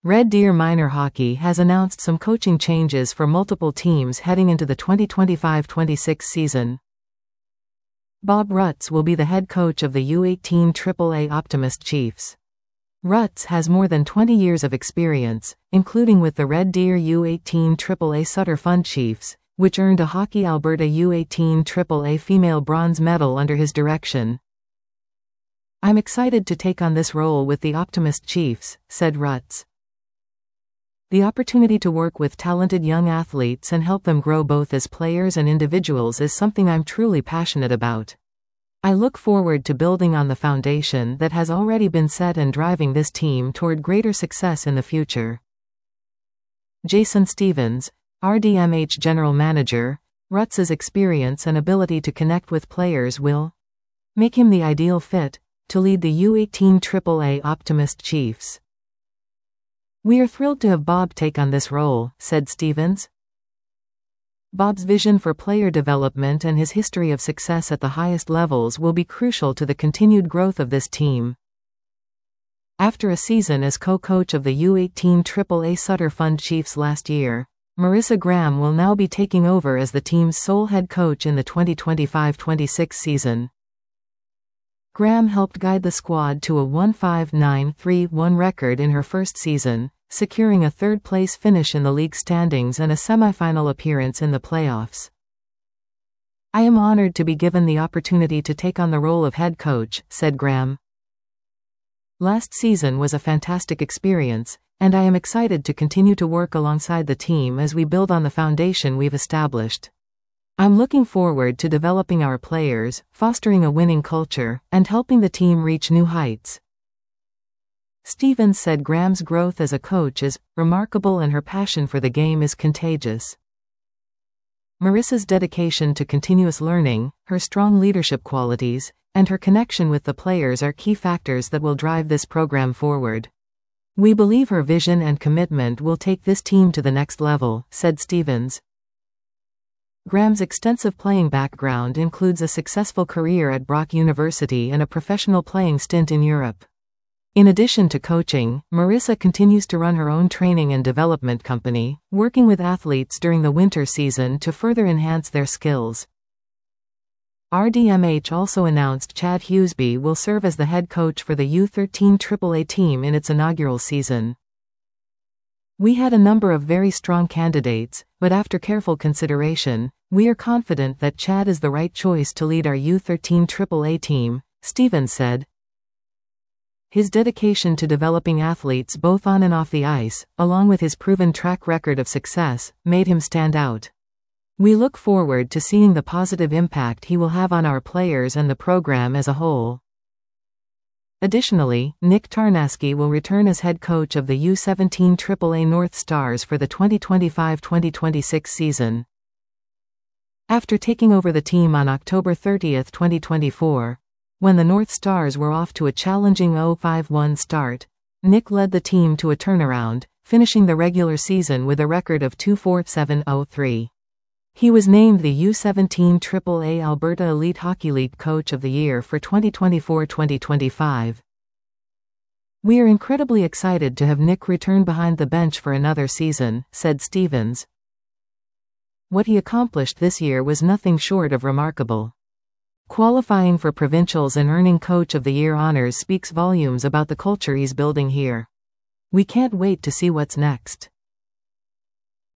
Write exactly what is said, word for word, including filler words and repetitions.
Red Deer Minor Hockey has announced some coaching changes for multiple teams heading into the twenty twenty-five twenty-six season. Bob Rutz will be the head coach of the U eighteen triple A Optimist Chiefs. Rutz has more than twenty years of experience, including with the Red Deer U eighteen triple A Sutter Fund Chiefs, which earned a Hockey Alberta U eighteen triple A female bronze medal under his direction. "I'm excited to take on this role with the Optimist Chiefs," said Rutz. "The opportunity to work with talented young athletes and help them grow both as players and individuals is something I'm truly passionate about. I look forward to building on the foundation that has already been set and driving this team toward greater success in the future." Jason Stevens, R D M H General Manager, Rutz's experience and ability to connect with players will make him the ideal fit to lead the U eighteen triple A Optimist Chiefs. "We are thrilled to have Bob take on this role," said Stevens. Bob's vision for player development and his history of success at the highest levels will be crucial to the continued growth of this team. After a season as co-coach of the U eighteen triple A Sutter Fund Chiefs last year, Marissa Graham will now be taking over as the team's sole head coach in the twenty twenty-five twenty-six season. Graham helped guide the squad to a one five nine three one record in her first season, securing a third-place finish in the league standings and a semifinal appearance in the playoffs. "I am honored to be given the opportunity to take on the role of head coach," said Graham. "Last season was a fantastic experience, and I am excited to continue to work alongside the team as we build on the foundation we've established. I'm looking forward to developing our players, fostering a winning culture, and helping the team reach new heights." Stevens said Graham's growth as a coach is remarkable and her passion for the game is contagious. Marissa's dedication to continuous learning, her strong leadership qualities, and her connection with the players are key factors that will drive this program forward. "We believe her vision and commitment will take this team to the next level," said Stevens. Graham's extensive playing background includes a successful career at Brock University and a professional playing stint in Europe. In addition to coaching, Marissa continues to run her own training and development company, working with athletes during the winter season to further enhance their skills. R D M H also announced Chad Hughesby will serve as the head coach for the U thirteen triple A team in its inaugural season. "We had a number of very strong candidates, but after careful consideration, we are confident that Chad is the right choice to lead our U thirteen triple A team," Stevens said. His dedication to developing athletes both on and off the ice, along with his proven track record of success, made him stand out. "We look forward to seeing the positive impact he will have on our players and the program as a whole." Additionally, Nick Tarnasky will return as head coach of the U seventeen triple A North Stars for the twenty twenty-five twenty twenty-six season. After taking over the team on October thirtieth twenty twenty-four, when the North Stars were off to a challenging oh five one start, Nick led the team to a turnaround, finishing the regular season with a record of two forty-seven oh three. He was named the U seventeen triple A Alberta Elite Hockey League Coach of the Year for twenty twenty-four twenty twenty-five. "We are incredibly excited to have Nick return behind the bench for another season," said Stevens. "What he accomplished this year was nothing short of remarkable. Qualifying for provincials and earning Coach of the Year honors speaks volumes about the culture he's building here. We can't wait to see what's next."